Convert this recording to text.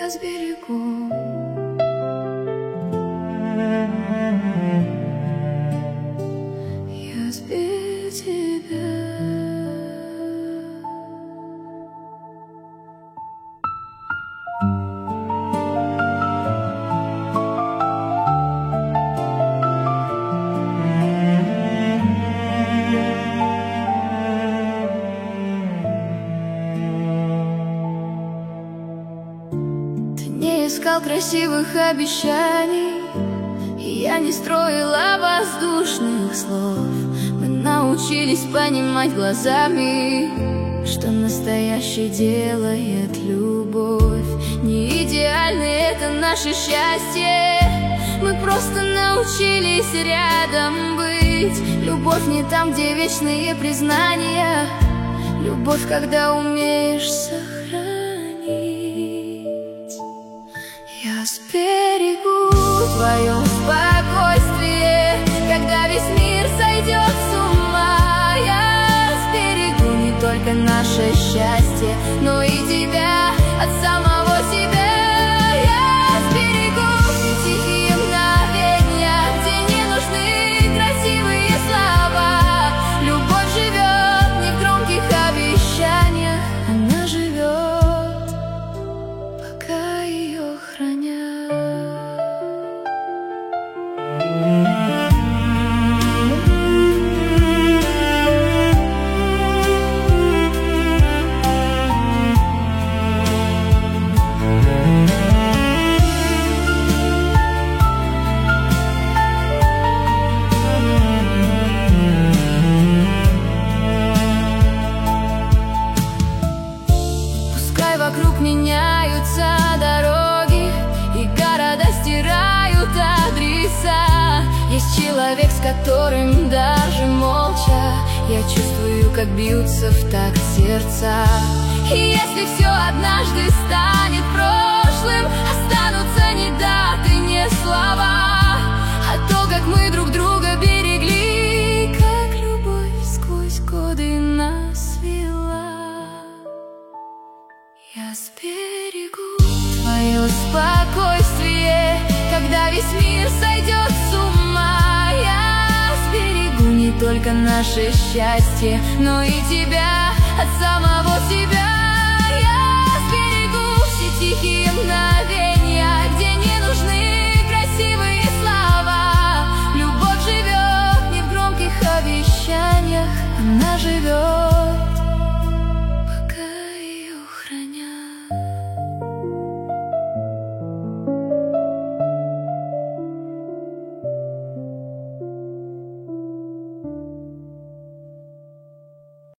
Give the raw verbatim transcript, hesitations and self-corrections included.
я сберегу. Я сберегу тебя. Искал красивых обещаний, и я не строила воздушных слов. Мы научились понимать глазами, что настоящее делает любовь. Не идеальное это наше счастье, мы просто научились рядом быть. Любовь не там, где вечные признания, любовь, когда умеешь сохранить. Я сберегу твое спокойствие, когда весь мир сойдет с ума. Я сберегу не только наше счастье, но и тебя от самого себя. Я сберегу тихие мгновения, где не нужны красивые слова. Любовь живет не в громких обещаниях, она живет, пока ее хранят. Вокруг меняются дороги, и города стирают адреса. Есть человек, с которым даже молча я чувствую, как бьются в такт сердца. И если все однажды станет прошлым, останутся ни даты, ни слова, а то, как мы друг друга берегли, как любовь сквозь годы нас вела. Я сберегу твое спокойствие, когда весь мир сойдет с ума. Я сберегу не только наше счастье, но и тебя от самого себя.